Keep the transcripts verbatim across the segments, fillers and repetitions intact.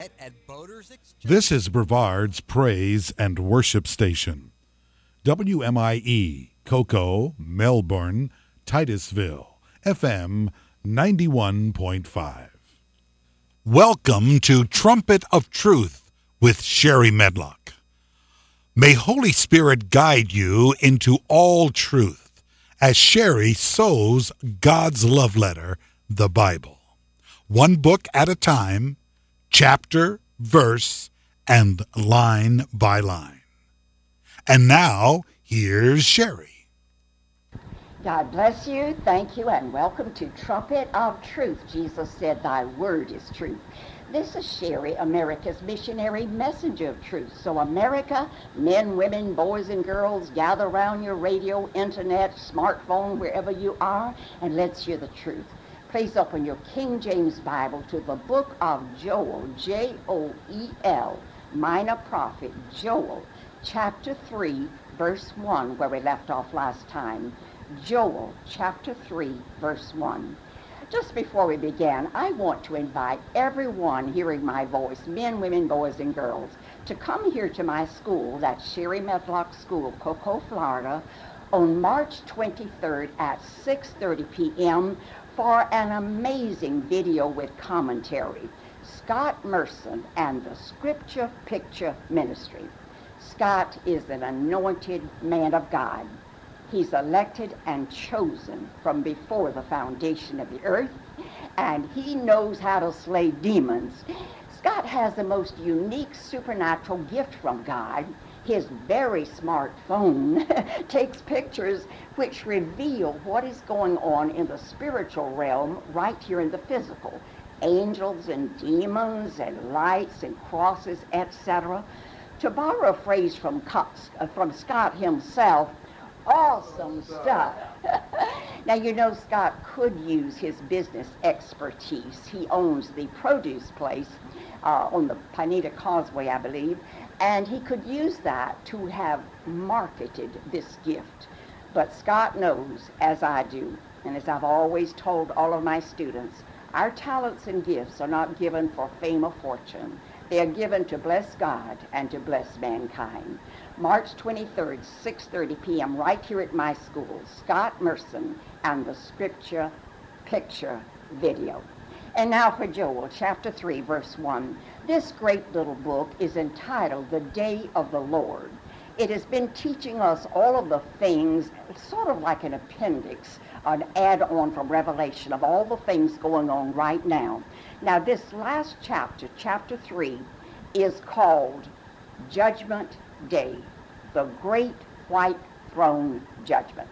at Boaters Exchange. This is Brevard's Praise and Worship Station. W M I E, Cocoa, Melbourne, Titusville, F M ninety-one point five. Welcome to Trumpet of Truth with Sherry Medlock. May Holy Spirit guide you into all truth as Sherry sows God's love letter, the Bible. One book at a time, chapter, verse, and line by line. And now, here's Sherry. God bless you, thank you, and welcome to Trumpet of Truth. Jesus said, thy word is truth. This is Sherry, America's missionary messenger of truth. So America, men, women, boys, and girls, gather around your radio, internet, smartphone, wherever you are, and let's hear the truth. Please open your King James Bible to the book of Joel, J O E L, minor prophet, Joel, chapter three, verse one, where we left off last time. Joel, chapter three, verse one. Just before we begin, I want to invite everyone hearing my voice, men, women, boys, and girls, to come here to my school, that's Sherry Medlock School, Cocoa, Florida, on March twenty-third at six thirty p.m. for an amazing video with commentary. Scott Merson and the Scripture Picture Ministry. Scott is an anointed man of God. He's elected and chosen from before the foundation of the earth, and he knows how to slay demons. Scott has the most unique supernatural gift from God. His very smart phone takes pictures which reveal what is going on in the spiritual realm right here in the physical. Angels and demons and lights and crosses, et cetera. To borrow a phrase from, from Scott himself, awesome stuff. Now, you know, Scott could use his business expertise. He owns the produce place uh, on the Pineda Causeway, I believe, and he could use that to have marketed this gift. But Scott knows, as I do, and as I've always told all of my students, our talents and gifts are not given for fame or fortune. They are given to bless God and to bless mankind. March twenty-third, six thirty p.m., right here at my school, Scott Merson and the Scripture Picture Video. And now for Joel, chapter three, verse one. This great little book is entitled The Day of the Lord. It has been teaching us all of the things, sort of like an appendix, an add-on from Revelation of all the things going on right now. Now, this last chapter, chapter three, is called Judgment Day, the Great White Throne Judgment.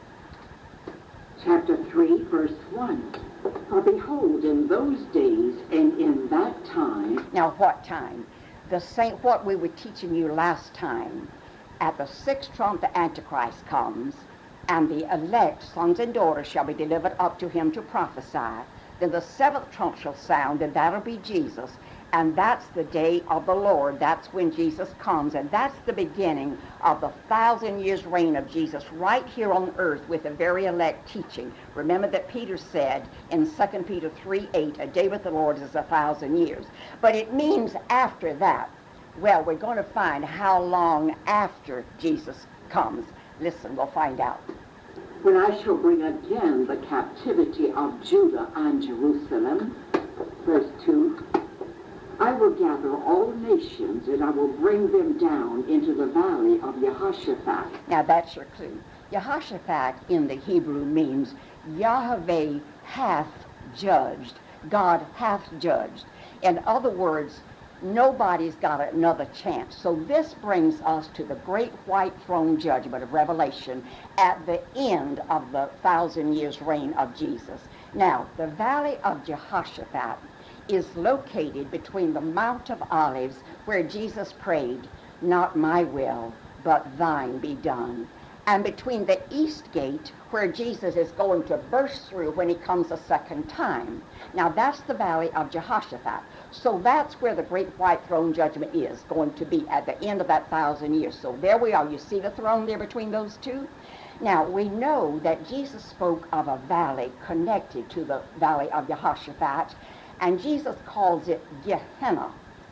Chapter three, verse one. For behold, in those days and in that time. Now, what time? The same, what we were teaching you last time. At the sixth trump, the Antichrist comes, and the elect sons and daughters shall be delivered up to him to prophesy. Then the seventh trump shall sound, and that'll be Jesus. And that's the day of the Lord. That's when Jesus comes. And that's the beginning of the thousand years reign of Jesus right here on earth with the very elect teaching. Remember that Peter said in Second Peter three eight, a day with the Lord is a thousand years. But it means after that. Well, we're going to find how long after Jesus comes. Listen, we'll find out. When I shall bring again the captivity of Judah and Jerusalem, verse two, I will gather all nations, and I will bring them down into the valley of Jehoshaphat. Now that's your clue. Jehoshaphat in the Hebrew means Yahweh hath judged. God hath judged. In other words, nobody's got another chance. So this brings us to the great white throne judgment of Revelation at the end of the thousand years reign of Jesus. Now, the valley of Jehoshaphat is located between the Mount of Olives where Jesus prayed, not my will, but thine be done, and between the east gate where Jesus is going to burst through when he comes a second time. Now that's the valley of Jehoshaphat. So that's where the great white throne judgment is going to be at the end of that thousand years. So there we are. You see the throne there between those two? Now we know that Jesus spoke of a valley connected to the valley of Jehoshaphat, and Jesus calls it Gehenna.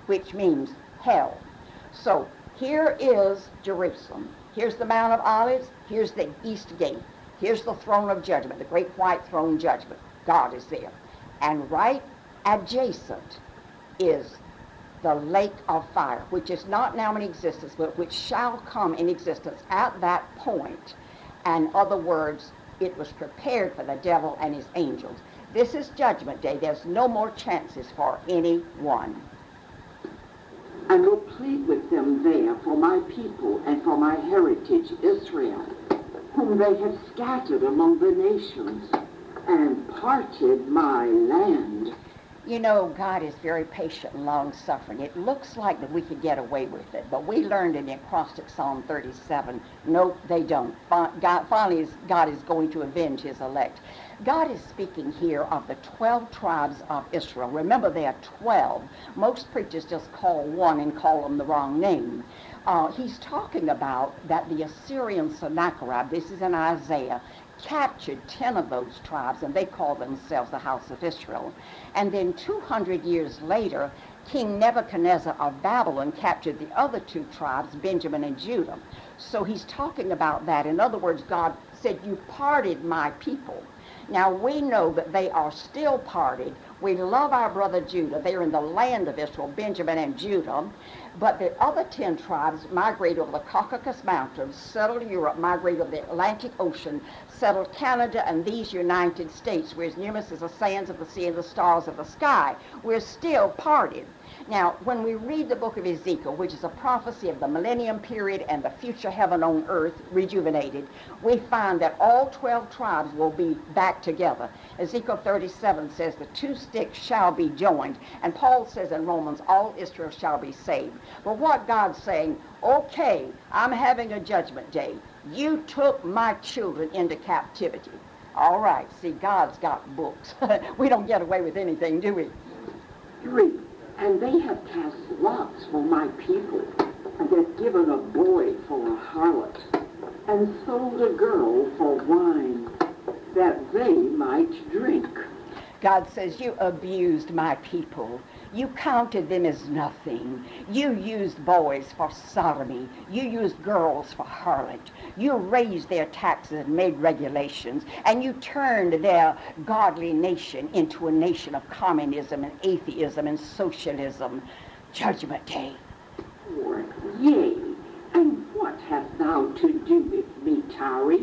which means hell. So here is Jerusalem. Here's the Mount of Olives. Here's the East Gate. Here's the throne of judgment, the great white throne judgment. God is there. And right adjacent is the lake of fire, which is not now in existence, but which shall come in existence at that point. And in other words, it was prepared for the devil and his angels. This is Judgment Day. There's no more chances for anyone. I will plead with them there for my people and for my heritage, Israel, whom they have scattered among the nations and parted my land. You know, God is very patient and long-suffering. It looks like that we could get away with it, but we learned in the acrostic Psalm thirty-seven, no, they don't. God, finally, God is going to avenge his elect. God is speaking here of the twelve tribes of Israel. Remember, there are twelve. Most preachers just call one and call them the wrong name. Uh, he's talking about that the Assyrian Sennacherib, this is in Isaiah, captured ten of those tribes, and they call themselves the house of Israel. And then two hundred years later, King Nebuchadnezzar of Babylon captured the other two tribes, Benjamin and Judah. So he's talking about that. In other words, God said, you parted my people. Now we know that they are still parted. We love our brother Judah. They're in the land of Israel, Benjamin and Judah. But the other ten tribes migrate over the Caucasus Mountains, settle Europe, migrate over the Atlantic Ocean, settle Canada and these United States. We're as numerous as the sands of the sea and the stars of the sky. We're still parted. Now, when we read the book of Ezekiel, which is a prophecy of the millennium period and the future heaven on earth rejuvenated, we find that all twelve tribes will be back together. Ezekiel thirty-seven says the two sticks shall be joined. And Paul says in Romans, all Israel shall be saved. But what God's saying, okay, I'm having a judgment day. You took my children into captivity. All right, see, God's got books. We don't get away with anything, do we? Three. And they have cast lots for my people, and they've given a boy for a harlot, and sold a girl for wine, that they might drink. God says, you abused my people. You counted them as nothing. You used boys for sodomy. You used girls for harlot. You raised their taxes and made regulations. And you turned their godly nation into a nation of communism and atheism and socialism. Judgment Day. For, yea, and what hast thou to do with me, Tyre,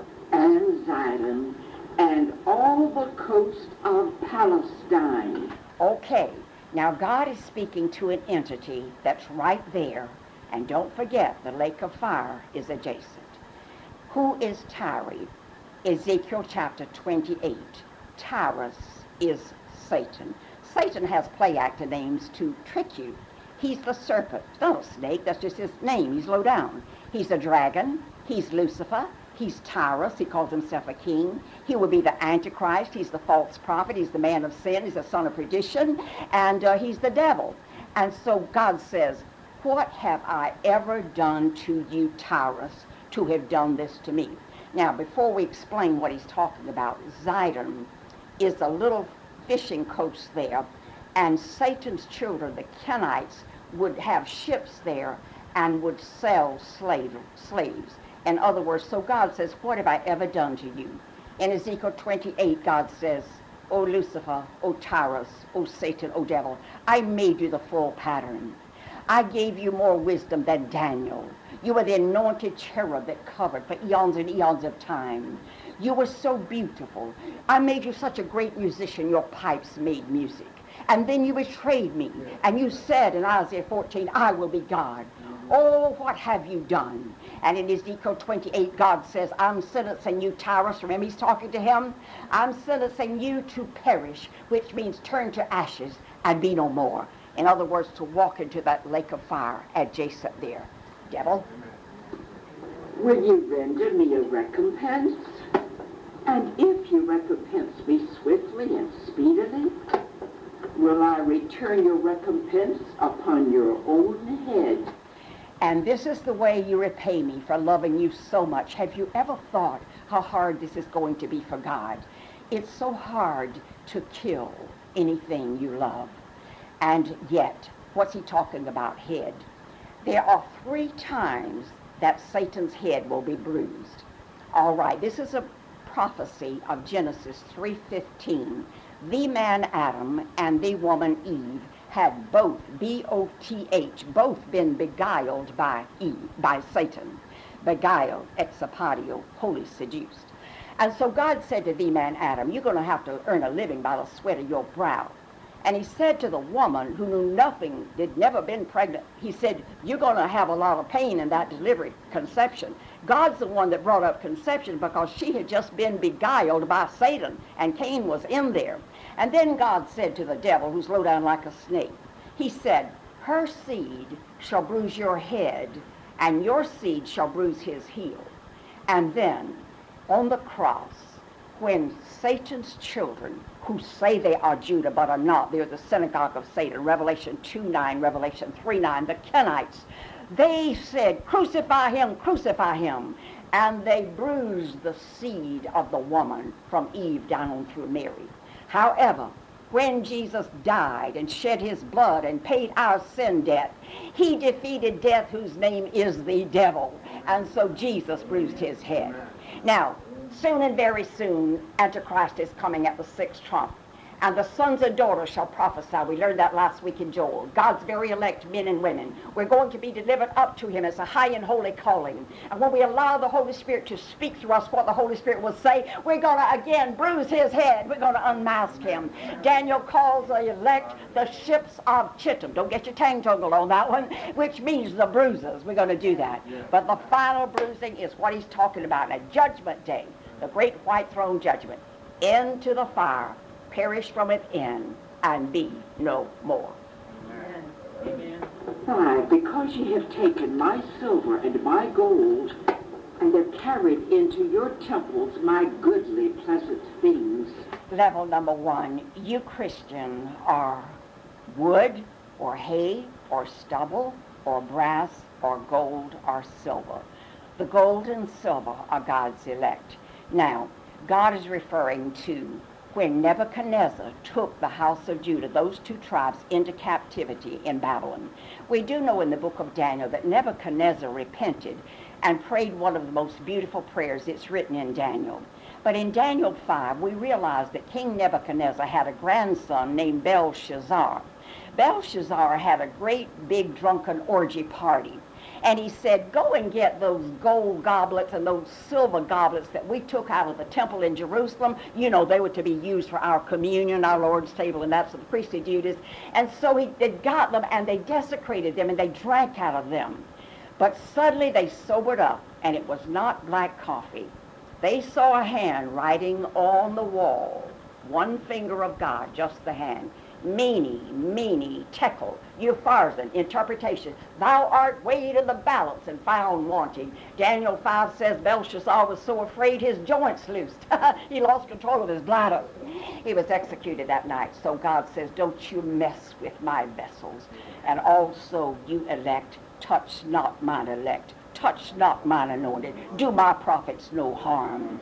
and Zidon, and all the coast of Palestine? Okay. Now, God is speaking to an entity that's right there, and don't forget, the lake of fire is adjacent. Who is Tyre? Ezekiel chapter twenty-eight. Tyrus is Satan. Satan has play actor names to trick you. He's the serpent. It's not a snake, that's just his name. He's low down. He's a dragon. He's Lucifer. He's Tyrus. He calls himself a king. He will be the Antichrist. He's the false prophet. He's the man of sin. He's the son of perdition. And uh, he's the devil. And so God says, what have I ever done to you, Tyrus, to have done this to me? Now, before we explain what he's talking about, Zidon is a little fishing coast there. And Satan's children, the Kenites, would have ships there and would sell slave, slaves. In other words, so God says, what have I ever done to you? In Ezekiel twenty-eight, God says, O Lucifer, O Tyrus, O Satan, O devil, I made you the full pattern. I gave you more wisdom than Daniel. You were the anointed cherub that covered for eons and eons of time. You were so beautiful. I made you such a great musician, your pipes made music. And then you betrayed me, and you said in Isaiah fourteen, I will be God. Oh, what have you done? And in Ezekiel twenty-eight, God says, I'm sentencing you, Tyrus. Remember, he's talking to him. I'm sentencing you to perish, which means turn to ashes and be no more. In other words, to walk into that lake of fire adjacent there. Devil? Will you render me a recompense? And if you recompense me swiftly and speedily, will I return your recompense upon your own head? And this is the way you repay me for loving you so much. Have you ever thought how hard this is going to be for God? It's so hard to kill anything you love. And yet, What's he talking about, head? There are three times that Satan's head will be bruised. All right, this is a prophecy of Genesis three fifteen. The man Adam and the woman Eve had both, B O T H, both been beguiled by Eve, by Satan. Beguiled, exapadio, wholly seduced. And so God said to the man Adam, you're going to have to earn a living by the sweat of your brow. And he said to the woman who knew nothing, had never been pregnant, he said, you're going to have a lot of pain in that delivery, conception. God's the one that brought up conception because she had just been beguiled by Satan, and Cain was in there. And then God said to the devil, who's low down like a snake, he said, her seed shall bruise your head, and your seed shall bruise his heel. And then, on the cross, when Satan's children, who say they are Judah but are not, they're the synagogue of Satan, Revelation two nine, Revelation three nine, the Kenites, they said, crucify him, crucify him. And they bruised the seed of the woman from Eve down on through Mary. However, when Jesus died and shed his blood and paid our sin debt, he defeated death, whose name is the devil. And so Jesus bruised his head. Now, soon and very soon, Antichrist is coming at the sixth trump. And the sons and daughters shall prophesy. We learned that last week in Joel. God's very elect men and women. We're going to be delivered up to him as a high and holy calling. And when we allow the Holy Spirit to speak through us what the Holy Spirit will say, we're going to again bruise his head. We're going to unmask him. Daniel calls the elect the ships of Chittim. Don't get your tongue tangled on that one, which means the bruises. We're going to do that. But the final bruising is what he's talking about. A judgment day, the great white throne judgment. Into the fire. Perish from within, and be no more. Amen. Amen. Why, because ye have taken my silver and my gold, and have carried into your temples my goodly pleasant things. Level number one, you Christian are wood, or hay, or stubble, or brass, or gold, or silver. The gold and silver are God's elect. Now, God is referring to when Nebuchadnezzar took the house of Judah, those two tribes, into captivity in Babylon. We do know in the book of Daniel that Nebuchadnezzar repented and prayed one of the most beautiful prayers. It's written in Daniel. But in Daniel five, we realize that King Nebuchadnezzar had a grandson named Belshazzar. Belshazzar had a great big drunken orgy party. And he said, go and get those gold goblets and those silver goblets that we took out of the temple in Jerusalem. You know, they were to be used for our communion, our Lord's table, and that's the priestly duties. And so he they got them, and they desecrated them, and they drank out of them. But suddenly they sobered up, and it was not black coffee. They saw a hand writing on the wall, one finger of God, just the hand. Mene, mene, tekel, upharsin, interpretation. Thou art weighed in the balance and found wanting. Daniel five says Belshazzar was so afraid his joints loosed. He lost control of his bladder. He was executed that night. So God says, don't you mess with my vessels. And also, you elect, touch not mine elect. Touch not mine anointed. Do my prophets no harm.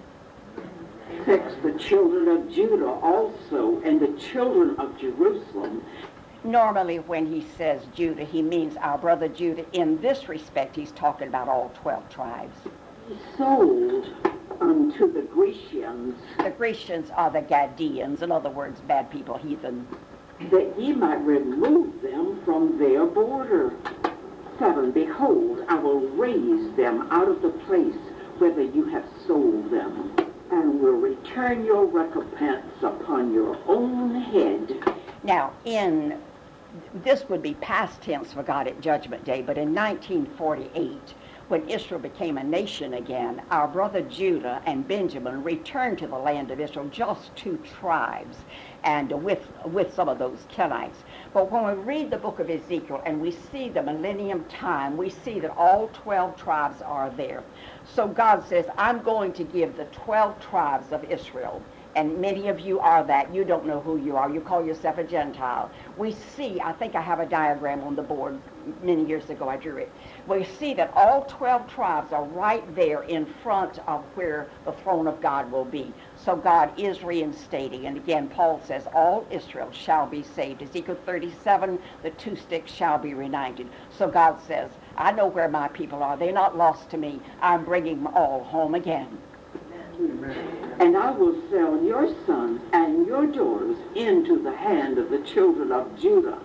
Fix the children of Judah also, and the children of Jerusalem. Normally when he says Judah, he means our brother Judah. In this respect, he's talking about all twelve tribes. He sold unto the Grecians. The Grecians are the Gadeans, in other words, bad people, heathen. That ye might remove them from their border. Seven, behold, I will raise them out of the place whither you have sold them, and will return your recompense upon your own head. Now, in this would be past tense for God at Judgment Day, but in nineteen forty-eight, when Israel became a nation again, our brother Judah and Benjamin returned to the land of Israel, just two tribes, and with, with some of those Kenites. But when we read the book of Ezekiel and we see the millennium time, we see that all twelve tribes are there. So God says, I'm going to give the twelve tribes of Israel And many of you are that. You don't know who you are. You call yourself a Gentile. We see, I think I have a diagram on the board. Many years ago I drew it. We see that all twelve tribes are right there in front of where the throne of God will be. So God is reinstating. And again, Paul says, all Israel shall be saved. Ezekiel thirty-seven, the two sticks shall be reunited. So God says, I know where my people are. They're not lost to me. I'm bringing them all home again. And I will sell your sons and your daughters into the hand of the children of Judah,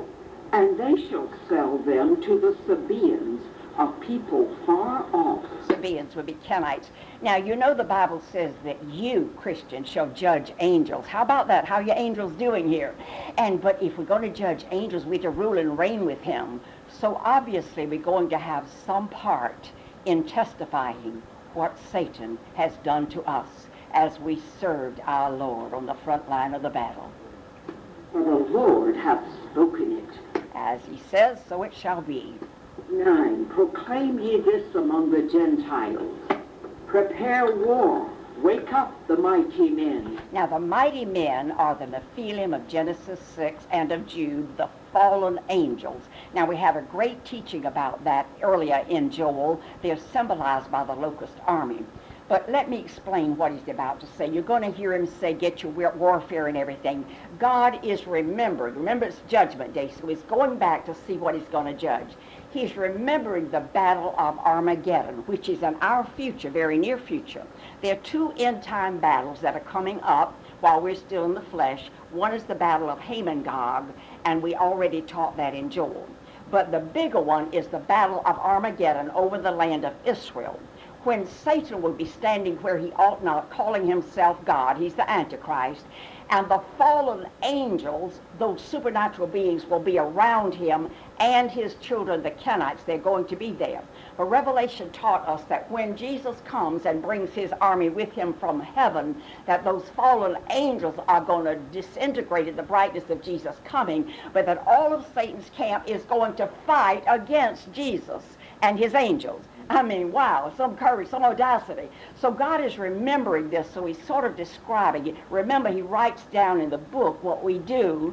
and they shall sell them to the Sabaeans, a people far off. Sabaeans would be Kenites. Now, you know the Bible says that you, Christians, shall judge angels. How about that? How are your angels doing here? And but if we're going to judge angels, we're to rule and reign with him. So obviously we're going to have some part in testifying what Satan has done to us as we served our Lord on the front line of the battle. For the Lord hath spoken it. As he says, so it shall be. Nine, proclaim ye this among the Gentiles. Prepare war. Wake up the mighty men. Now the mighty men are the Nephilim of Genesis six and of Jude, the fallen angels. Now we have a great teaching about that earlier in Joel. They're symbolized by the locust army. But let me explain what he's about to say. You're going to hear him say, get your warfare and everything. God is remembering. Remember, it's Judgment Day, so he's going back to see what he's going to judge. He's remembering the battle of Armageddon, which is in our future, very near future. There are two end-time battles that are coming up while we're still in the flesh. One is the battle of Hamon-Gog, and we already taught that in Joel. But the bigger one is the battle of Armageddon over the land of Israel, when Satan will be standing where he ought not, calling himself God. He's the Antichrist. And the fallen angels, those supernatural beings, will be around him and his children, the Kenites. They're going to be there. For Revelation taught us that when Jesus comes and brings his army with him from heaven, that those fallen angels are going to disintegrate in the brightness of Jesus coming, but that all of Satan's camp is going to fight against Jesus and his angels. I mean, wow, some courage, some audacity. So God is remembering this, so he's sort of describing it. Remember, he writes down in the book what we do.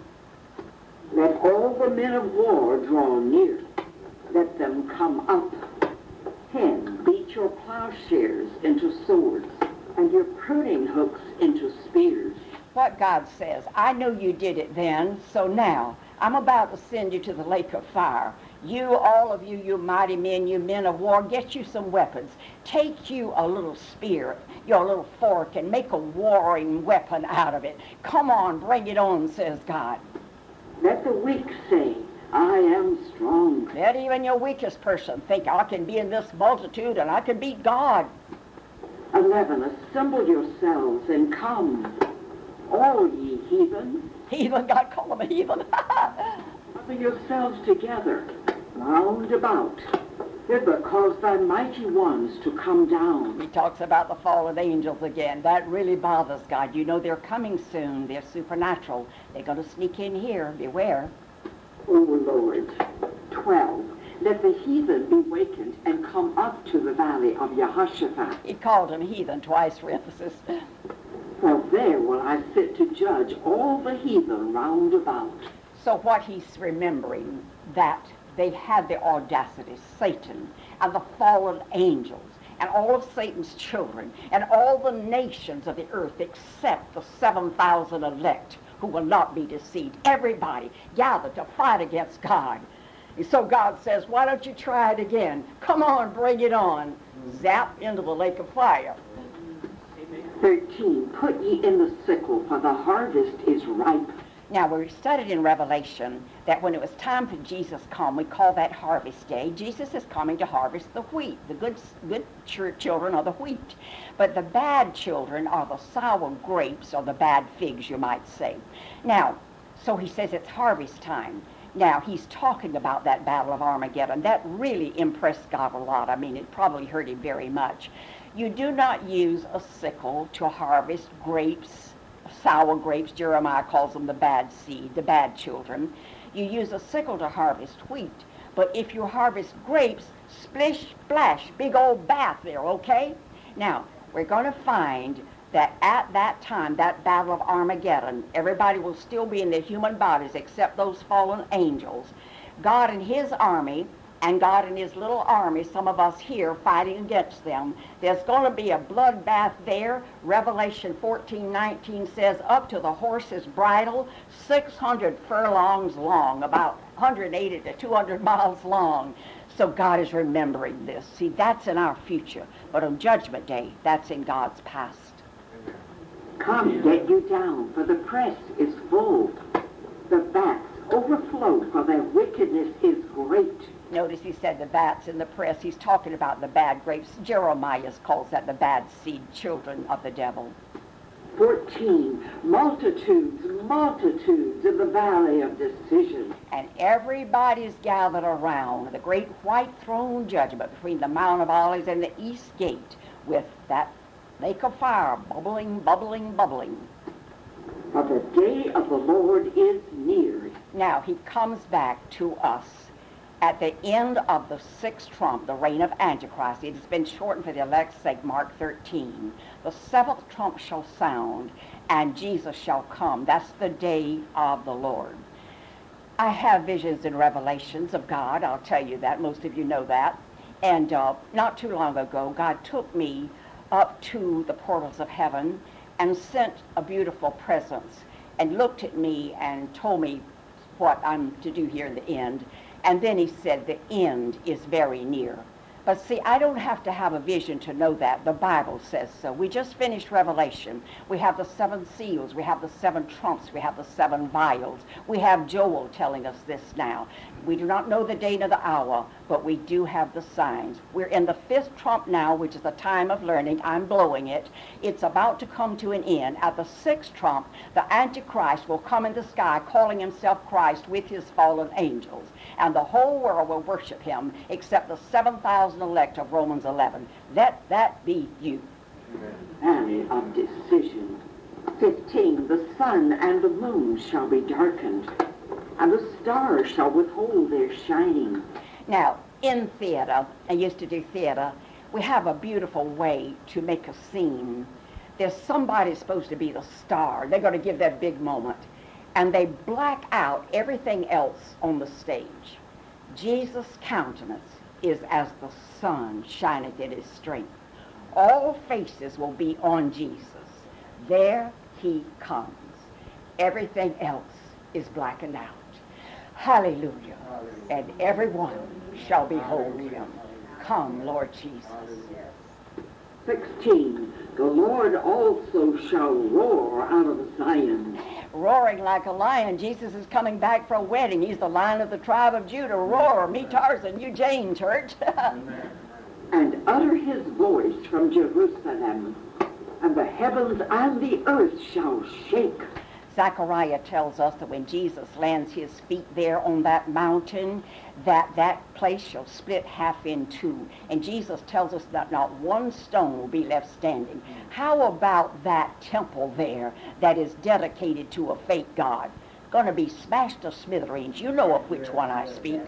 Let all the men of war draw near. Let them come up. Ten, beat your plowshares into swords, and your pruning hooks into spears. What God says, I know you did it then, so now I'm about to send you to the lake of fire. You, all of you, you mighty men, you men of war, get you some weapons. Take you a little spear, your little fork, and make a warring weapon out of it. Come on, bring it on, says God. Let the weak say, I am strong. Let even your weakest person think, I can be in this multitude and I can beat God. Eleven, assemble yourselves and come, all ye heathen. Heathen, God called them a heathen. Gather yourselves together, round about. Hither cause thy mighty ones to come down. He talks about the fallen angels again. That really bothers God. You know they're coming soon. They're supernatural. They're going to sneak in here. Beware. O Lord. Twelve. Let the heathen be wakened and come up to the valley of Jehoshaphat. He called them heathen twice for emphasis. For there will I sit to judge all the heathen round about. So what he's remembering, that they had the audacity, Satan and the fallen angels and all of Satan's children and all the nations of the earth except the seven thousand elect who will not be deceived. Everybody gathered to fight against God. And so God says, why don't you try it again? Come on, bring it on. Zap into the lake of fire. Thirteen, put ye in the sickle, for the harvest is ripe. Now, we studied in Revelation that when it was time for Jesus to come, we call that harvest day. Jesus is coming to harvest the wheat. The good, good ch- children are the wheat. But the bad children are the sour grapes, or the bad figs, you might say. Now, so he says it's harvest time. Now, he's talking about that battle of Armageddon. That really impressed God a lot. I mean, it probably hurt him very much. You do not use a sickle to harvest grapes, sour grapes. Jeremiah calls them the bad seed, the bad children. You use a sickle to harvest wheat. But if you harvest grapes, splish, splash, big old bath there, okay? Now, we're going to find that at that time, that battle of Armageddon, everybody will still be in their human bodies except those fallen angels. God and his army, and God and his little army, some of us here fighting against them. There's going to be a bloodbath there. Revelation fourteen nineteen says up to the horse's bridle, six hundred furlongs long, about one hundred eighty to two hundred miles long. So God is remembering this. See, that's in our future. But on Judgment Day, that's in God's past. Come, get you down, for the press is full. The vats overflow, for their wickedness is great. Notice he said the vats in the press. He's talking about the bad grapes. Jeremiah calls that the bad seed, children of the devil. fourteen, multitudes, multitudes in the valley of decision. And everybody's gathered around the great white throne judgment between the Mount of Olives and the east gate with that lake of fire bubbling, bubbling, bubbling. For the day of the Lord is near. Now he comes back to us at the end of the sixth trump, the reign of Antichrist. It has been shortened for the elect's sake, Mark thirteen. The seventh trump shall sound, and Jesus shall come. That's the day of the Lord. I have visions and revelations of God. I'll tell you that. Most of you know that. And uh, not too long ago, God took me up to the portals of heaven and sent a beautiful presence and looked at me and told me what I'm to do here in the end. And then he said, the end is very near. But see, I don't have to have a vision to know that. The Bible says so. We just finished Revelation. We have the seven seals. We have the seven trumps. We have the seven vials. We have Joel telling us this now. We do not know the day nor the hour, but we do have the signs. We're in the fifth trump now, which is the time of learning. I'm blowing it. It's about to come to an end. At the sixth trump, the Antichrist will come in the sky calling himself Christ with his fallen angels. And the whole world will worship him except the seven thousand elect of Romans eleven. Let that be you. Valley of decision. fifteen, the sun and the moon shall be darkened, and the stars shall withhold their shining. Now, in theater, I used to do theater, we have a beautiful way to make a scene. There's somebody supposed to be the star. They're going to give that big moment. And they black out everything else on the stage. Jesus' countenance is as the sun shineth in his strength. All faces will be on Jesus. There he comes. Everything else is blackened out. Hallelujah. Hallelujah. And everyone shall behold him. Come, Lord Jesus. sixteen, the Lord also shall roar out of Zion. Roaring like a lion. Jesus is coming back for a wedding. He's the Lion of the tribe of Judah. Roar, me Tarzan, you Jane, church. And utter his voice from Jerusalem, and the heavens and the earth shall shake. Zechariah tells us that when Jesus lands his feet there on that mountain, that that place shall split half in two. And Jesus tells us that not one stone will be left standing. How about that temple there that is dedicated to a fake god? Going to be smashed to smithereens. You know of which one I speak.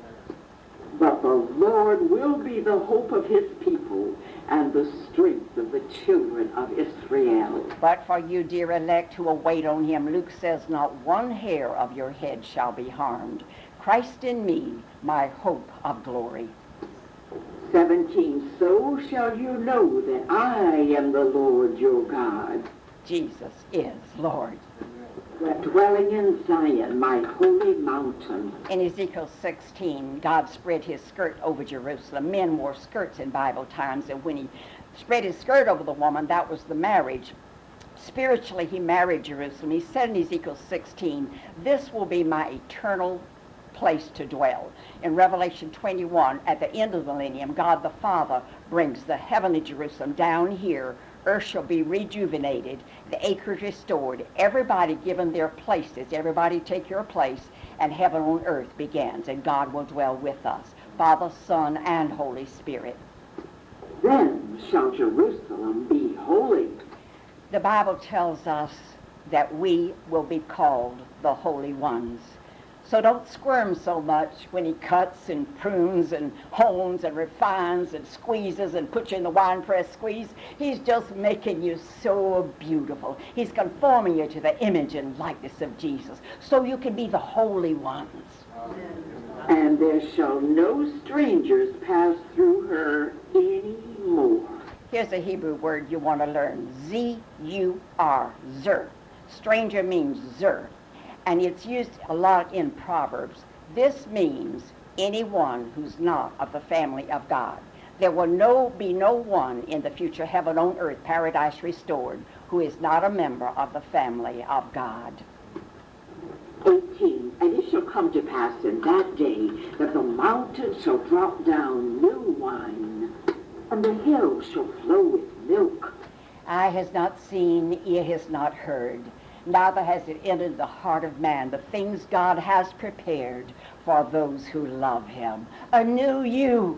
But the Lord will be the hope of his people and the strength of the children of Israel. But for you, dear elect, who await on him, Luke says, not one hair of your head shall be harmed. Christ in me, my hope of glory. seventeen, so shall you know that I am the Lord your God. Jesus is Lord. Dwelling in Zion, my holy mountain. In Ezekiel sixteen, God spread his skirt over Jerusalem. Men wore skirts in Bible times, and when he spread his skirt over the woman, that was the marriage. Spiritually, he married Jerusalem. He said in Ezekiel sixteen, this will be my eternal place to dwell. In Revelation twenty-one, at the end of the millennium, God the Father brings the heavenly Jerusalem down here. Earth shall be rejuvenated, the acres restored, everybody given their places, everybody take your place, and heaven on earth begins, and God will dwell with us, Father, Son, and Holy Spirit. Then shall Jerusalem be holy. The Bible tells us that we will be called the holy ones. So don't squirm so much when he cuts and prunes and hones and refines and squeezes and puts you in the wine press squeeze. He's just making you so beautiful. He's conforming you to the image and likeness of Jesus so you can be the holy ones. And there shall no strangers pass through her any more. Here's a Hebrew word you want to learn. Z U R, Zer. Stranger means Zer. And it's used a lot in Proverbs. This means anyone who's not of the family of God. There will no be no one in the future heaven on earth, paradise restored, who is not a member of the family of God. eighteen. And it shall come to pass in that day that the mountains shall drop down new wine, and the hills shall flow with milk. Eye has not seen, ear has not heard, neither has it entered the heart of man, the things God has prepared for those who love him. A new you.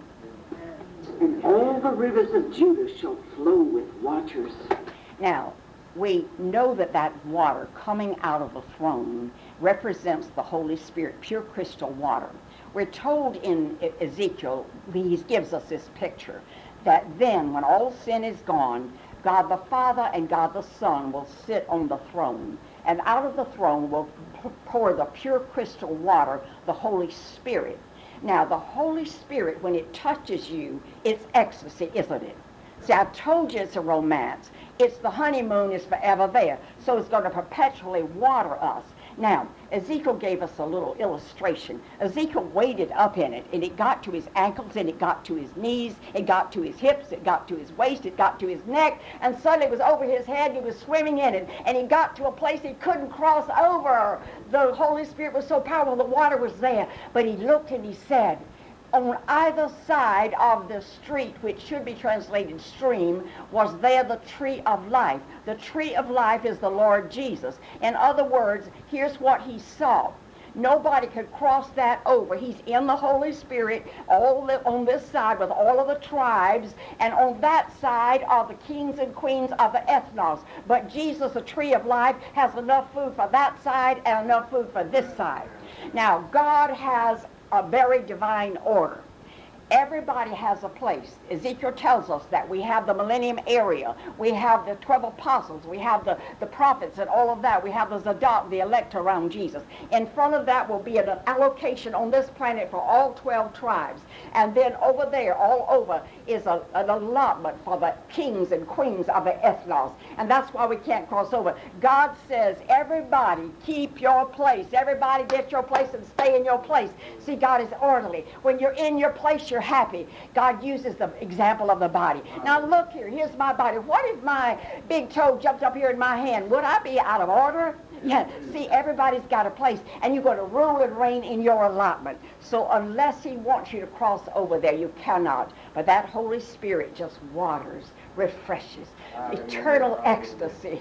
And all the rivers of Judah shall flow with waters. Now, we know that that water coming out of the throne represents the Holy Spirit, pure crystal water. We're told in Ezekiel, he gives us this picture, that then when all sin is gone, God the Father and God the Son will sit on the throne, and out of the throne will pour the pure crystal water, the Holy Spirit. Now, the Holy Spirit, when it touches you, it's ecstasy, isn't it? See, I've told you it's a romance. It's the honeymoon is forever there, so it's going to perpetually water us. Now, Ezekiel gave us a little illustration. Ezekiel waded up in it, and it got to his ankles, and it got to his knees, it got to his hips, it got to his waist, it got to his neck, and suddenly it was over his head, he was swimming in it, and he got to a place he couldn't cross over. The Holy Spirit was so powerful, the water was there, but he looked and he said, on either side of the street, which should be translated stream, was there the tree of life. The tree of life is the Lord Jesus. In other words, here's what he saw. Nobody could cross that over. He's in the Holy Spirit all the, on this side with all of the tribes, and on that side are the kings and queens of the ethnos. But Jesus, the tree of life, has enough food for that side and enough food for this side. Now, God has a very divine order. Everybody has a place. Ezekiel tells us that we have the millennium area. We have the twelve apostles. We have the, the prophets and all of that. We have the Zadok, the elect around Jesus. In front of that will be an allocation on this planet for all twelve tribes. And then over there, all over, is a, an allotment for the kings and queens of the ethnos. And that's why we can't cross over. God says, everybody keep your place. Everybody get your place and stay in your place. See, God is orderly. When you're in your place, you're happy. God uses the example of the body. Now look here, here's my body. What if my big toe jumped up here in my hand? Would I be out of order? Yeah, see, everybody's got a place, and you're going to rule and reign in your allotment. So unless he wants you to cross over there, you cannot. But that Holy Spirit just waters, refreshes, eternal ecstasy.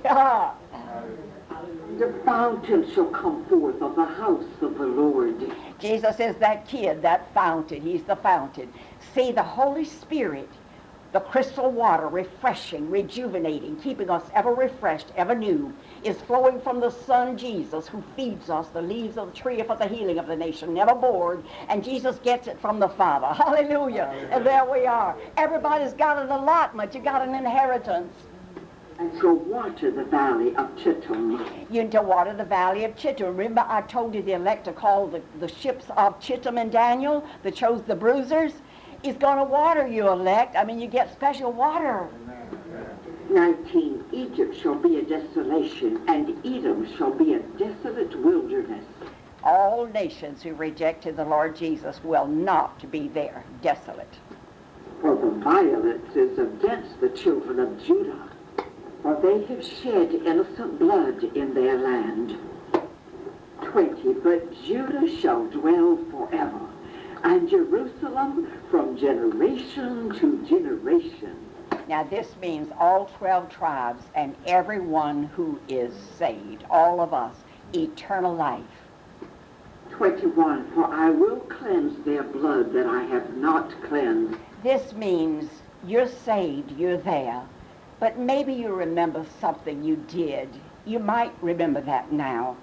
The fountain shall come forth of the house of the Lord. Jesus is that kid, that fountain. He's the fountain. See, the Holy Spirit, the crystal water, refreshing, rejuvenating, keeping us ever refreshed, ever new, is flowing from the Son Jesus, who feeds us the leaves of the tree for the healing of the nation, never bored, and Jesus gets it from the Father. Hallelujah. Hallelujah. And there we are. Everybody's got an allotment. You got an inheritance. And shall water the valley of Chittim. You need to water the valley of Chittim. Remember, I told you the elect are called the, the ships of Chittim and Daniel that chose the bruisers. He's going to water you, elect. I mean, you get special water. nineteen. Egypt shall be a desolation, and Edom shall be a desolate wilderness. All nations who rejected the Lord Jesus will not be there, desolate. For the violence is against the children of Judah, for they have shed innocent blood in their land. twenty. But Judah shall dwell forever, and Jerusalem from generation to generation. Now this means all twelve tribes and everyone who is saved, all of us, eternal life. twenty-one. For I will cleanse their blood that I have not cleansed. This means you're saved, you're there. But maybe you remember something you did. You might remember that now.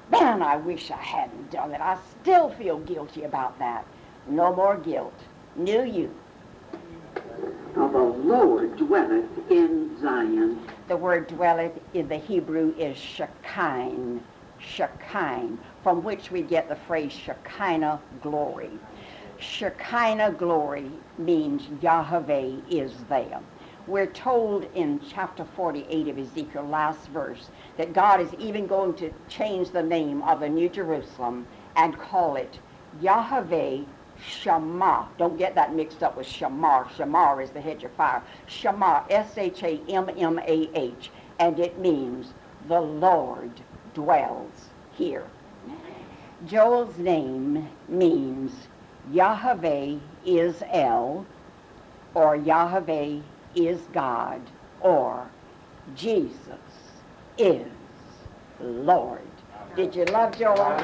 Man, I wish I hadn't done it. I still feel guilty about that. No more guilt. New you. Now the Lord dwelleth in Zion. The word dwelleth in the Hebrew is Shekinah, Shekinah, from which we get the phrase Shekinah glory. Shekinah glory means Yahweh is there. We're told in chapter forty-eight of Ezekiel, last verse, that God is even going to change the name of the New Jerusalem and call it Yahweh Shammah. Don't get that mixed up with Shamar. Shamar is the hedge of fire. Shammah, S H A M M A H, and it means the Lord dwells here. Joel's name means Yahweh is El, or Yahweh is God, or Jesus is Lord. Did you love Joel?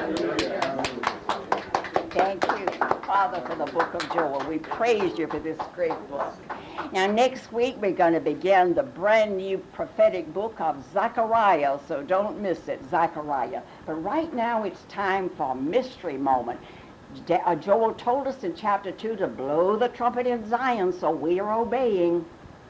Thank you, Father, for the book of Joel. We praise you for this great book. Now, next week, we're going to begin the brand new prophetic book of Zechariah, so don't miss it, Zechariah. But right now, it's time for a mystery moment. Joel told us in chapter two to blow the trumpet in Zion, so we are obeying.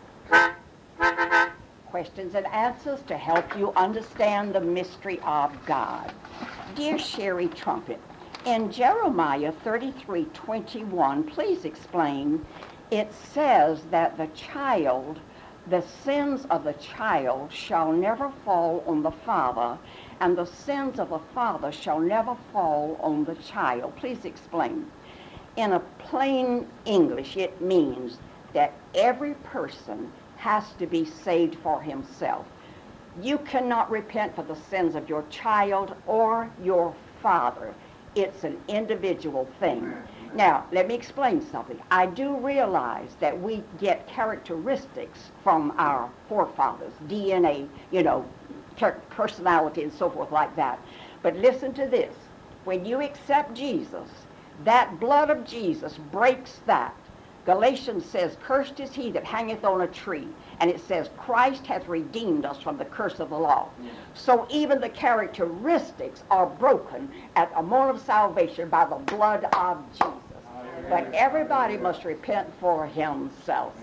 Questions and answers to help you understand the mystery of God. Dear Sherry Trumpet, in Jeremiah thirty-three twenty-one, please explain, it says that the child, the sins of the child shall never fall on the father, and the sins of the father shall never fall on the child. Please explain. In a plain English, it means that every person has to be saved for himself. You cannot repent for the sins of your child or your father. It's an individual thing. Now, let me explain something. I do realize that we get characteristics from our forefathers, D N A, you know, personality and so forth like that. But listen to this. When you accept Jesus, that blood of Jesus breaks that. Galatians says, cursed is he that hangeth on a tree. And it says, Christ hath redeemed us from the curse of the law. So even the characteristics are broken at a moment of salvation by the blood of Jesus. But everybody must repent for himself.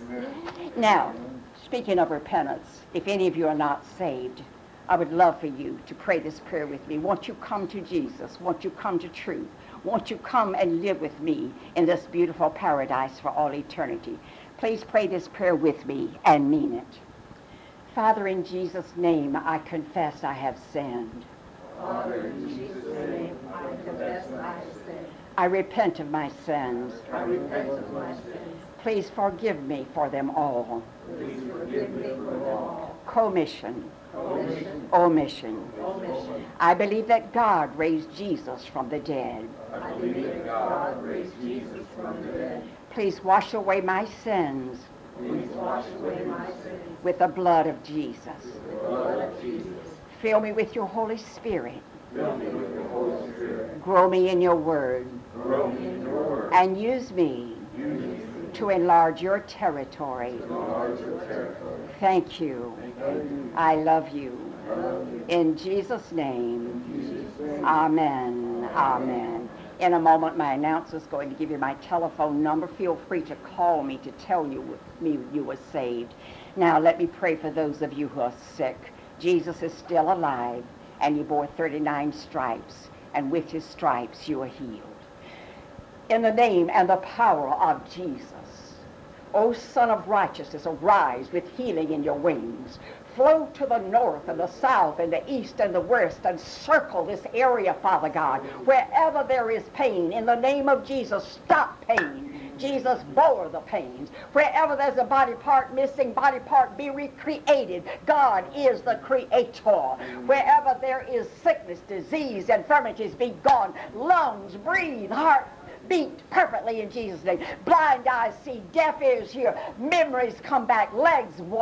Now, speaking of repentance, if any of you are not saved, I would love for you to pray this prayer with me. Won't you come to Jesus? Won't you come to truth? Won't you come and live with me in this beautiful paradise for all eternity? Please pray this prayer with me and mean it. Father, in Jesus' name, I confess I have sinned. Father, in Jesus' name, I confess I have sinned. I repent of my sins. I repent of my sins. Please forgive me for them all. Please forgive me for them all. Commission. Omission. Omission. Omission. I believe that God raised Jesus from the dead. I believe that God raised Jesus from the dead. Please wash away my sins Please wash away my sins with the blood of Jesus. with the blood of Jesus. Fill me with your Holy Spirit. Fill me with your Holy Spirit. Grow me in your word. Grow me in your word. And use me Use me to enlarge your territory. to enlarge your territory. Thank you. Thank you. I love you. I love you. In Jesus' name, In Jesus' name. amen. Amen. In a moment, my announcer is going to give you my telephone number. Feel free to call me to tell you me you were saved. Now, let me pray for those of you who are sick. Jesus is still alive, and he bore thirty-nine stripes, and with his stripes you are healed. In the name and the power of Jesus, O Son of Righteousness, arise with healing in your wings. Flow to the north and the south and the east and the west and circle this area, Father God. Wherever there is pain, in the name of Jesus, stop pain. Jesus bore the pains. Wherever there's a body part missing, body part be recreated. God is the creator. Wherever there is sickness, disease, infirmities, be gone. Lungs, breathe, heart, beat perfectly in Jesus' name. Blind eyes see, deaf ears hear, memories come back, legs walk.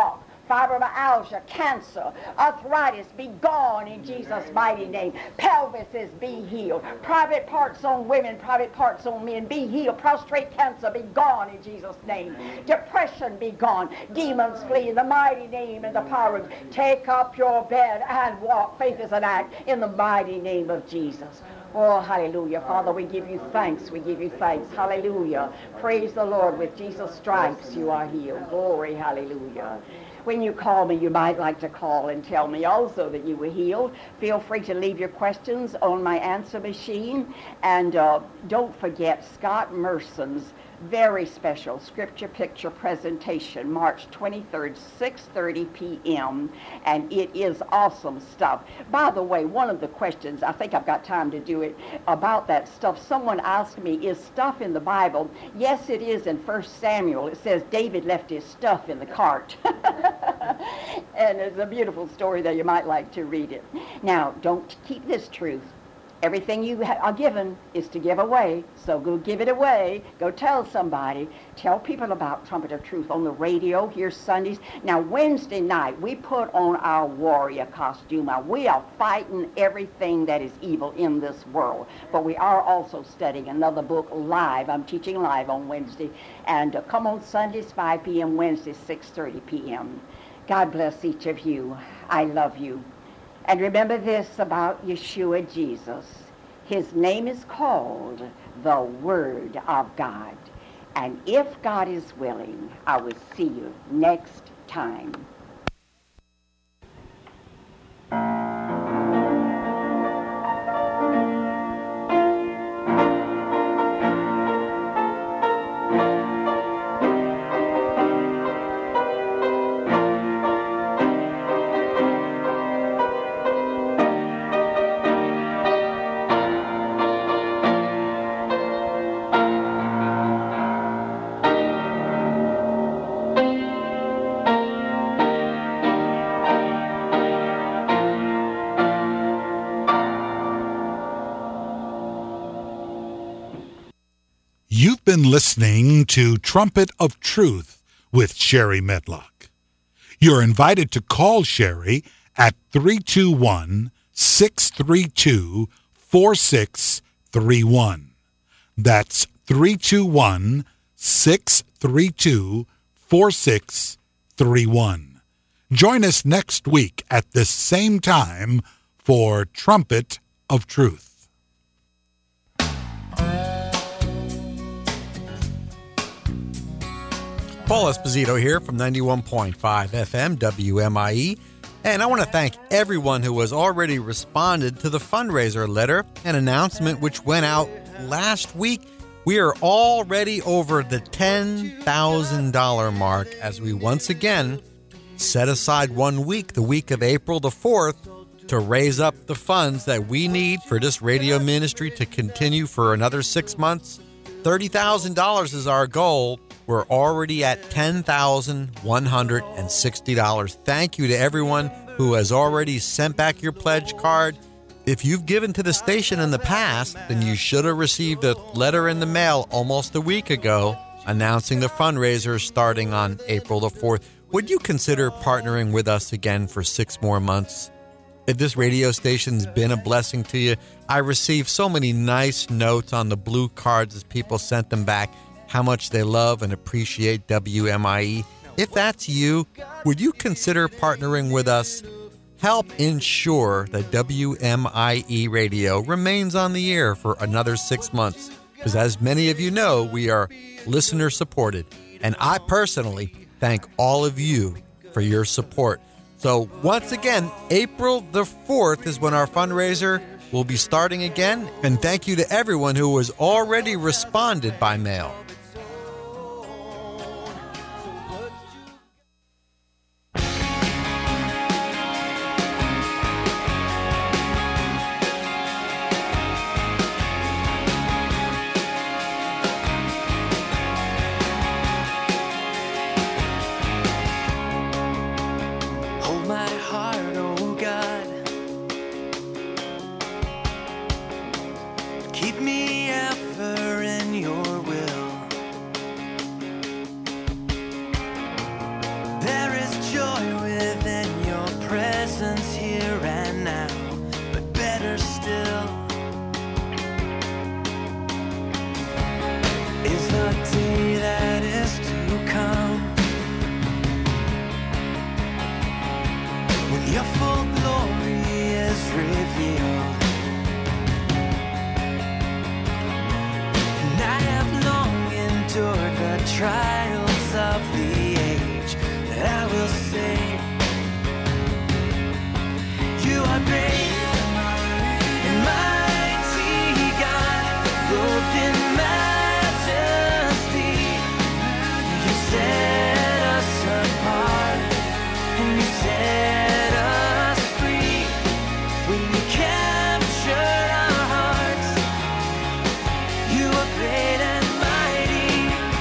fibromyalgia, cancer, arthritis, be gone in Jesus' mighty name. Pelvises, be healed. Private parts on women, private parts on men, be healed. Prostrate cancer, be gone in Jesus' name. Depression, be gone. Demons, flee in the mighty name and the power of. Take up your bed and walk. Faith is an act in the mighty name of Jesus. Oh, hallelujah. Father, we give you thanks. We give you thanks. Hallelujah. Praise the Lord. With Jesus' stripes you are healed. Glory, hallelujah. When you call me, you might like to call and tell me also that you were healed. Feel free to leave your questions on my answer machine. And uh, don't forget Scott Merson's very special scripture picture presentation, March twenty-third, six thirty p.m. And it is awesome stuff. By the way, one of the questions, I think I've got time to do it, about that stuff, someone asked me, is stuff in the Bible? Yes, it is in First Samuel. It says David left his stuff in the cart. And it's a beautiful story there. You might like to read it. Now, don't keep this truth. Everything you ha- are given is to give away, so go give it away. Go tell somebody. Tell people about Trumpet of Truth on the radio here Sundays. Now, Wednesday night, we put on our warrior costume. Now, we are fighting everything that is evil in this world, but we are also studying another book live. I'm teaching live on Wednesday. And uh, come on Sundays, five p.m., Wednesdays, six thirty p.m. God bless each of you. I love you. And remember this about Yeshua Jesus. His name is called the Word of God. And if God is willing, I will see you next time. You've been listening to Trumpet of Truth with Sherry Medlock. You're invited to call Sherry at three two one, six three two, four six three one. That's three two one, six three two, four six three one. Join us next week at this same time for Trumpet of Truth. Paul Esposito here from ninety-one point five F M W M I E, and I want to thank everyone who has already responded to the fundraiser letter and announcement which went out last week. We are already over the ten thousand dollars mark as we once again set aside one week, the week of April the fourth, to raise up the funds that we need for this radio ministry to continue for another six months. thirty thousand dollars is our goal. We're already at ten thousand one hundred sixty dollars. Thank you to everyone who has already sent back your pledge card. If you've given to the station in the past, then you should have received a letter in the mail almost a week ago announcing the fundraiser starting on April the fourth. Would you consider partnering with us again for six more months? If this radio station's been a blessing to you, I received so many nice notes on the blue cards as people sent them back, how much they love and appreciate W M I E. If that's you, would you consider partnering with us? Help ensure that W M I E Radio remains on the air for another six months. Because as many of you know, we are listener supported. And I personally thank all of you for your support. So once again, April the fourth is when our fundraiser will be starting again. And thank you to everyone who has already responded by mail. Keep me ever in your will. trials of the age that I will sing. You are great and mighty God, robed in majesty. You set us apart and you set us free. When you captured our hearts, you are great and mighty.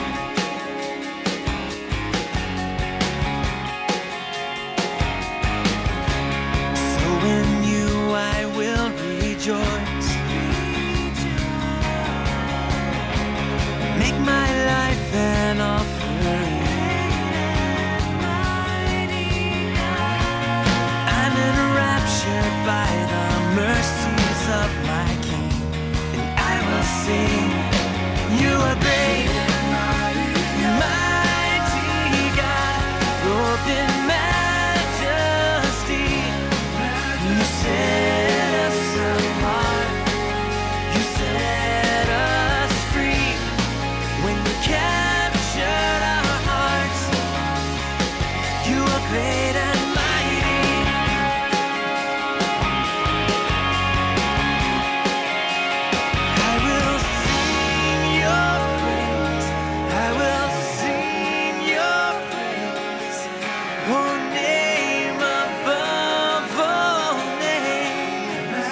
So in you I will rejoice. Make my life an offering. I'm enraptured by the mercies of my King, and I will sing. You are great, mighty God, robed in majesty. You set us apart, you set us free. When you captured our hearts, you are great and mighty. I will sing your praise, I will sing your praise, oh name above all names.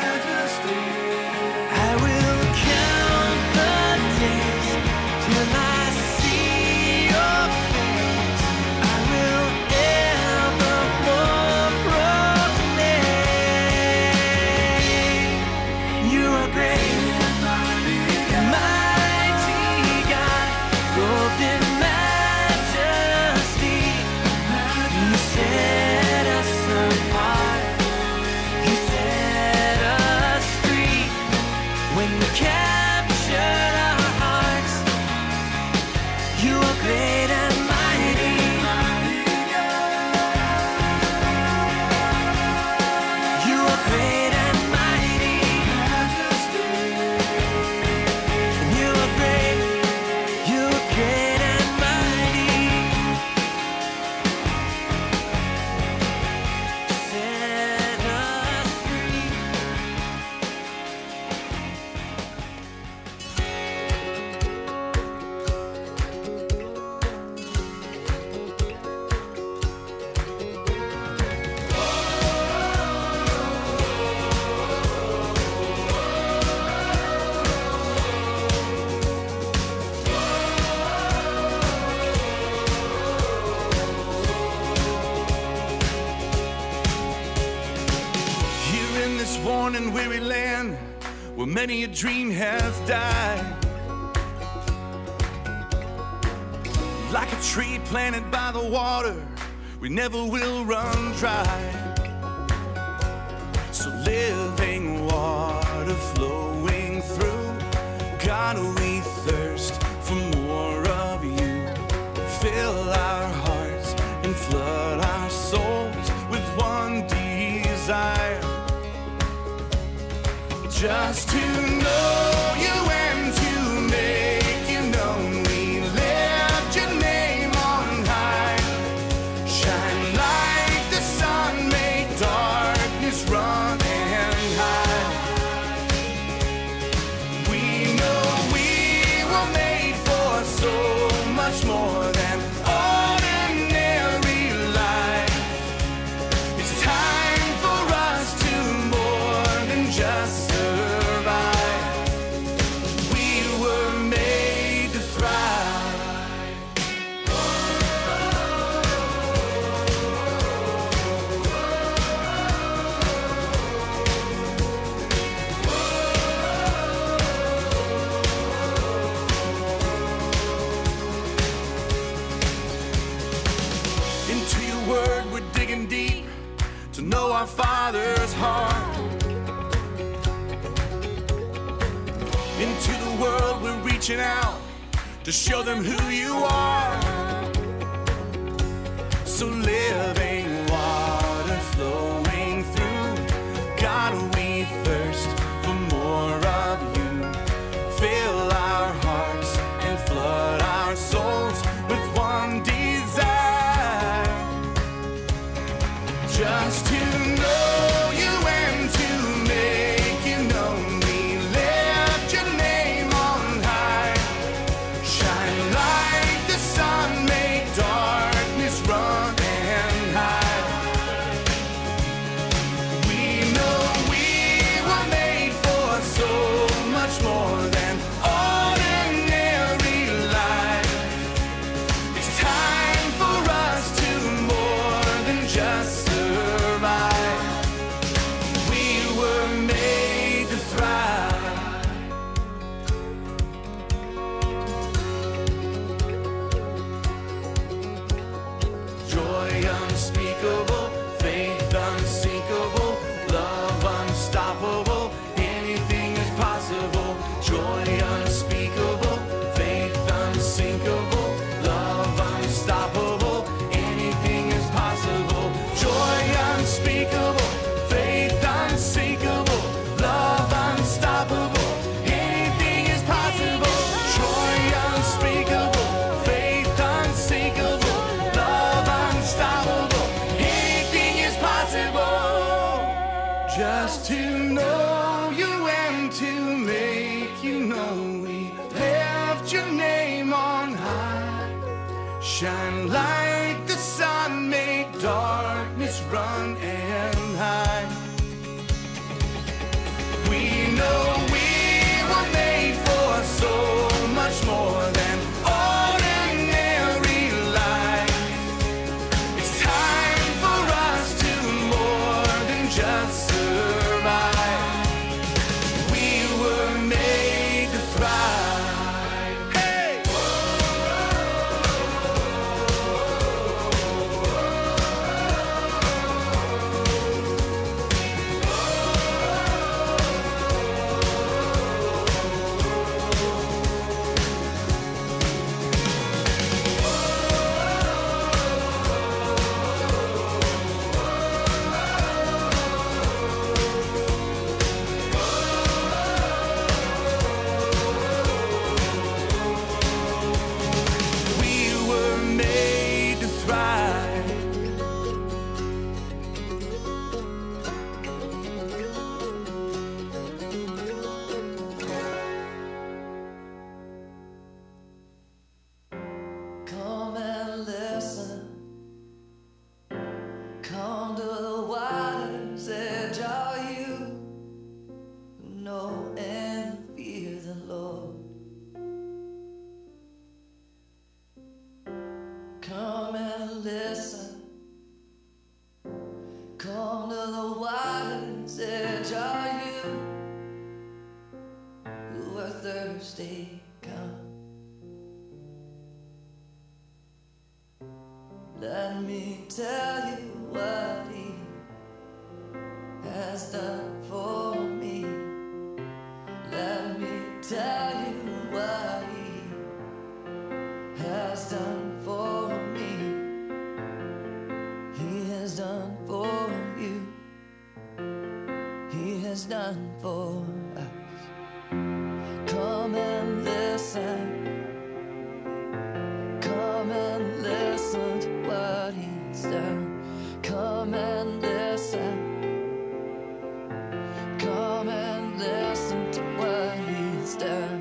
I will count the days till I see your face. I will evermore proclaim. You are great, mighty God, robed in majesty. You set us apart, you set us free. When you captured our hearts, you are great and mighty. You are great and mighty. You are great, you are great and mighty. Set us free. Here in this worn and weary land, where many a dream has died, like a tree planted by the water, we never will run dry. So living water flowing through, God, we thirst for more of you. Fill our hearts and flood our souls with one desire, just to know you and to make you known. We lift your name on high. Shine like the sun, make darkness run and hide. We know we were made for so much more than ordinary life. It's time for us to more than just survive. We were made to thrive. Into your word we're digging deep to know our Father's heart. Into the world we're reaching out to show them who you are. So living water flowing through, God, we thirst for more of you. Fill our hearts and flood our souls unspeakable, faith unsinkable, love unstoppable, anything is possible, joy unspeakable, faith unsinkable, love unstoppable, anything is possible, joy unspeakable, faith unsinkable, love unstoppable, anything is possible, joy unspeakable, faith unsinkable, love unstoppable, anything is possible. Just to know you and to make you know, we left your name on high. Shine like the sun, make darkness run and hide. We know we were made for so much more than ordinary life. It's time for us to more than just survive. We were made to thrive. Hey! We were made to thrive. Come and listen. Come to the water's edge, are you who know and fear the Lord? Come and listen. Come to the water's edge, are you who are thirsty? Come. Let me tell you what he has done for me. Let me tell you what he has done for me. He has done for you. He has done for us. Come and listen. Come and listen to what he's done. Come and listen. Come and listen to what he's done.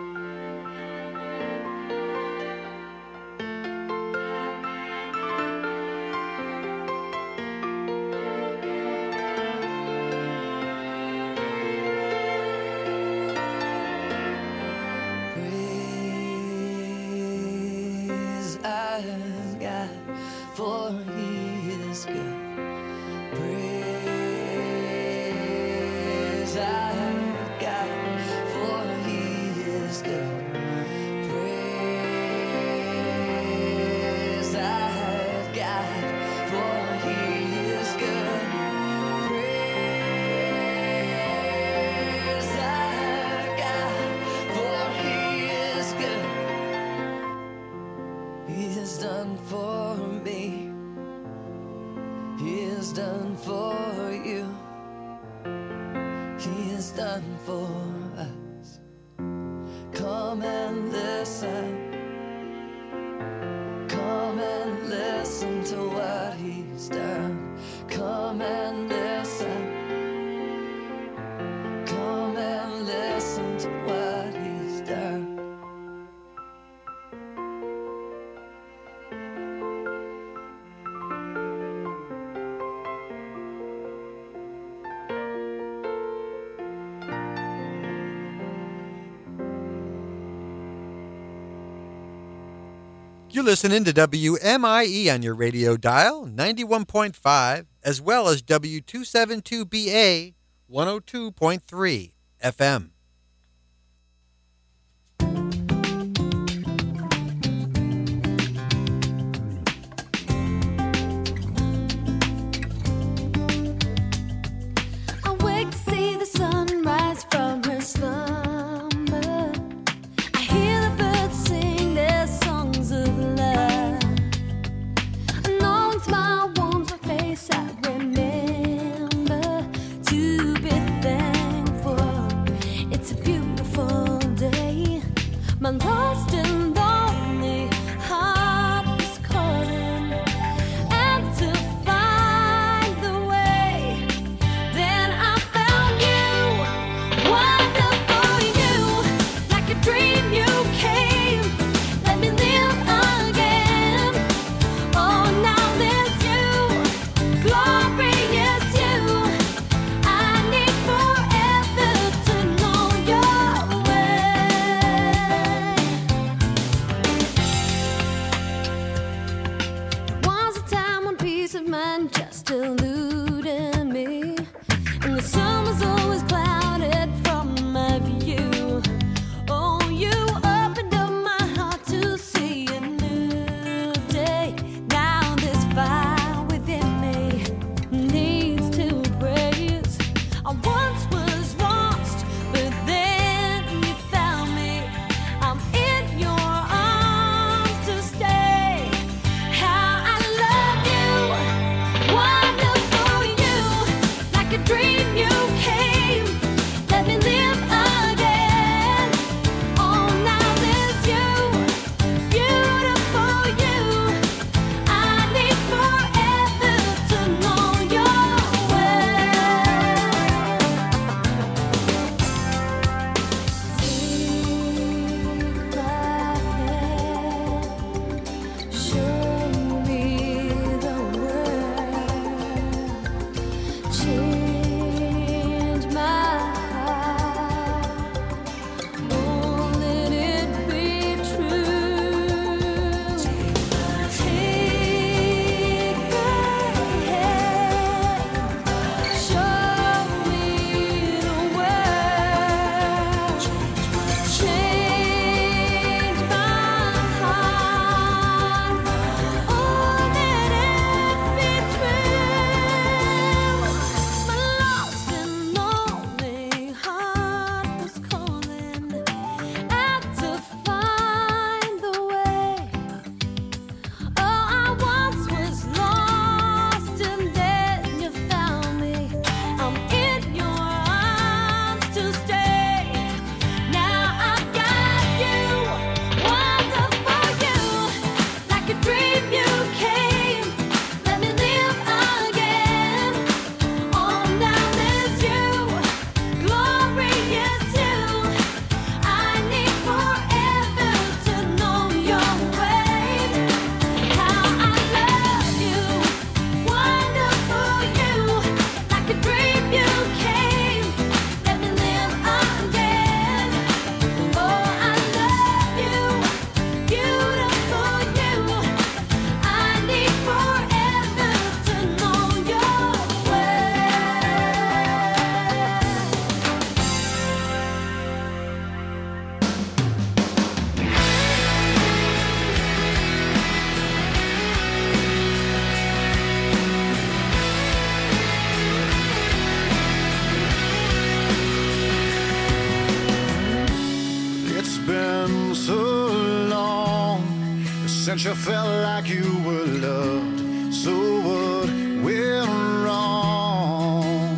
Praise our God, for he is good. Praise our God, for he is good. Praise our God, for he is good. Praise our God, for he is good. He has done for me. He has done for you. He has done for us. Come and listen. Come and listen to what he's done. Come and listen. Come and listen to what he's done. You're listening to W M I E on your radio dial, ninety-one point five, as well as W two seventy-two B A, one oh two point three F M. eluding me, and the sun was always clouded from my view. Oh, you opened up my heart to see a new day. Now this fire within me needs to praise. I once was lost, but then you found me. I'm in your arms to stay. How I love you, wonderful you, like a dream you came. Let me live again. Oh, now there's you, beautiful you. I need forever to know your way. Take my hand, show me the world, change my heart, oh let it be true. Take my hand, show me the world, change my heart, oh let it be true. My lost and lonely heart was calling out to find the way. Oh, I once was lost and then you found me. I'm in your arms to stay. Now I've got you, wonderful you, like a dream you came. Let me live again. Oh, now there's you, glorious you. I need forever to know your way. How I love you, wonderful you, like a dream you came. Let me live again. Oh, I love you, beautiful you. I need forever to know your way. It's been so long since you felt like you were loved. So what went wrong?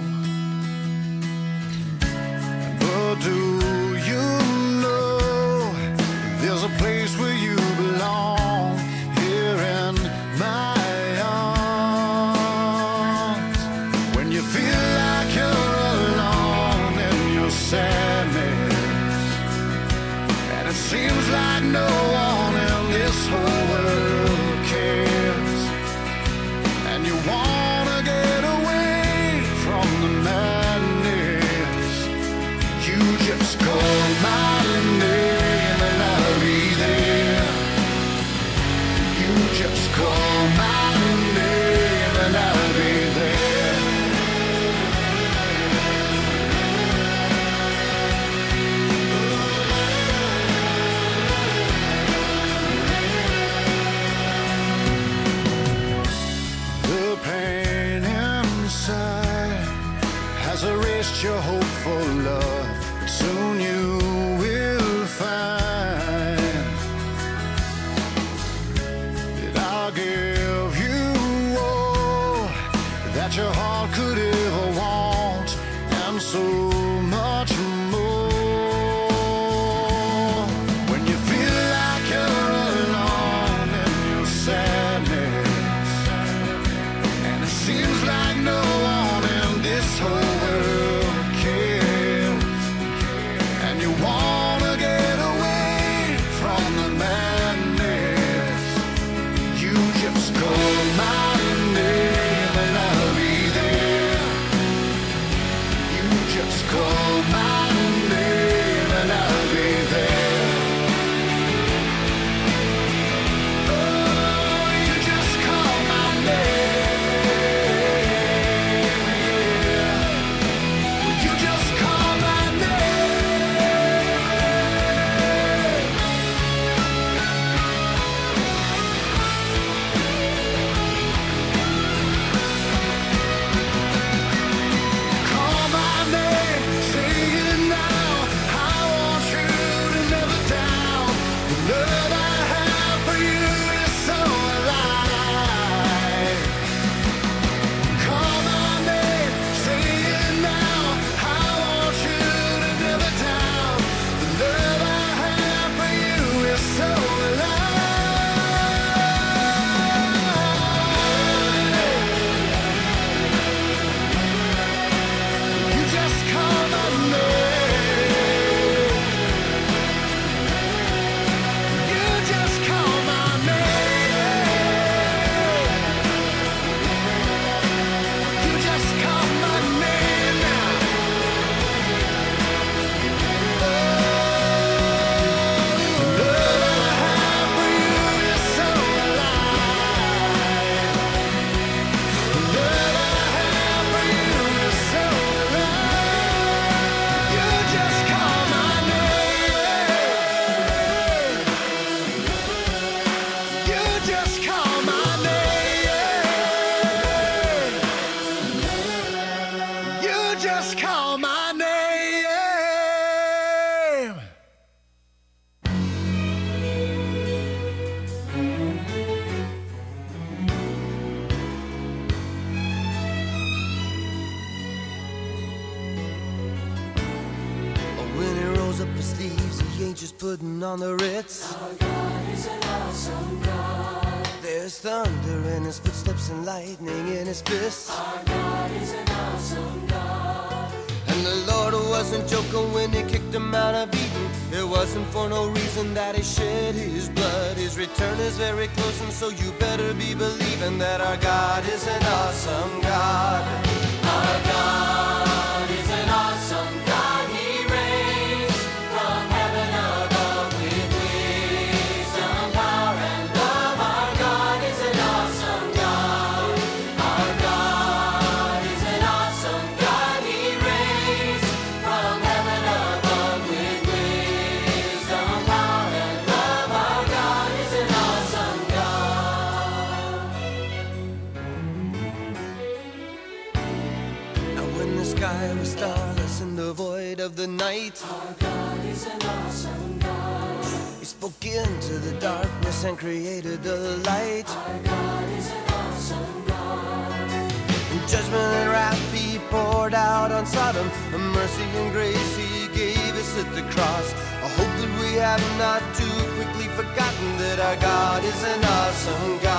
But do you know there's a place where you belong? Here in my arms. When you feel like you're alone in your sadness, and it seems like no one in this whole world cares, and you wanna get away from the madness, you just call my name and I'll be there. You just call my name and I'll be there. The pain inside has erased your hope for love, but soon you will find that I'll give you all that your heart could ever want, and so much more. When you feel like you're alone in your sadness, and it seems like no one in this whole world cares, and you wanna get away from the madness, you just call my name and I'll be there. You just call my name and I'll be there. Oh, you just call my name. pudding on the Ritz. Our God is an awesome God. There's thunder in his footsteps and lightning in his fists. Our God is an awesome God. And the Lord wasn't joking when he kicked him out of Eden. It wasn't for no reason that he shed his blood. His return is very close, and so you better be believing that our God is an awesome God. Our God is an awesome God. He reigns from heaven above with wisdom, power, and love. Our God is an awesome God. Our God is an awesome God. He reigns from heaven above with wisdom, power, and love. Our God is an awesome God. Now when the sky was starless in the void of the night, Our God is an awesome God. he spoke into the darkness and created the light. Our God is an awesome God. In judgment and wrath he poured out on Sodom. A mercy and grace he gave us at the cross. I hope that we have not too quickly forgotten that our God is an awesome God.